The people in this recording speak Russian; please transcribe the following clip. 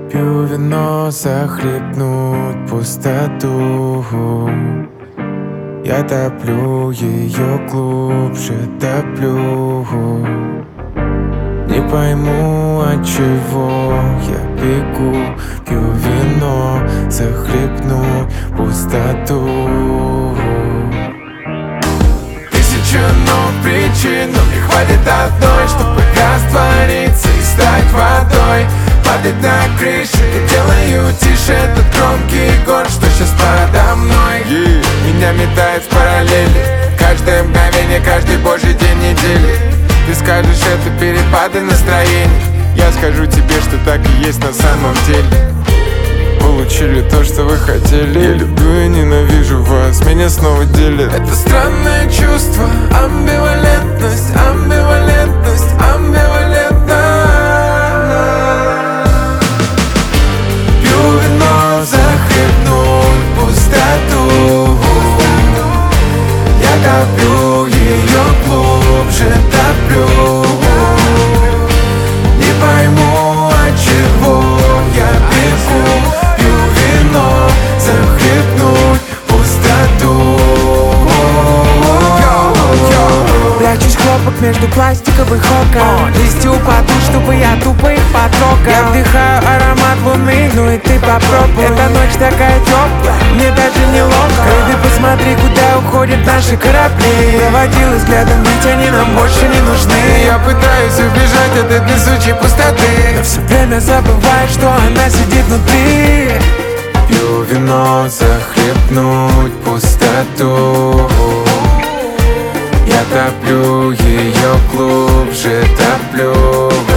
Пью вино, захлебнуть пустоту. Я топлю ее глубже, топлю. Не пойму, от чего я бегу. Пью вино, захлебнуть пустоту. Тысяча причин, но мне хватит одной, чтобы раствориться и стать водой. Падать на крыше, я делаю тише этот громкий гор, что сейчас подо мной. Меня метает в параллели, каждое мгновение, каждый божий день недели. Ты скажешь, это перепады настроений, я скажу тебе, что так и есть на самом деле. Получили то, что вы хотели. Я люблю и ненавижу вас, меня снова делит. Это странное чувство, амбивалентность, амбивалентность, амбивалентность. Пью вино, захлебнуть пустоту. Я топлю ее глубже, топлю. Не пойму, от чего я бегу. Пью вино, захлебнуть пустоту. Прячусь хлопок между пластиковых окон. Листья упадут, чтобы я тупо их потрогал. Я вдыхаю аромат луны, ну и ты попробуй. Эта ночь такая теплая, мне даже неловко. Ты посмотри, куда уходят наши корабли. Проводил взглядом, ведь они нам больше не нужны. Я пытаюсь убежать от этой сучьей пустоты, но все время забываю, что она сидит внутри. Пью вино, захлебнуть пустоту. Я топлю ее глубже, топлю.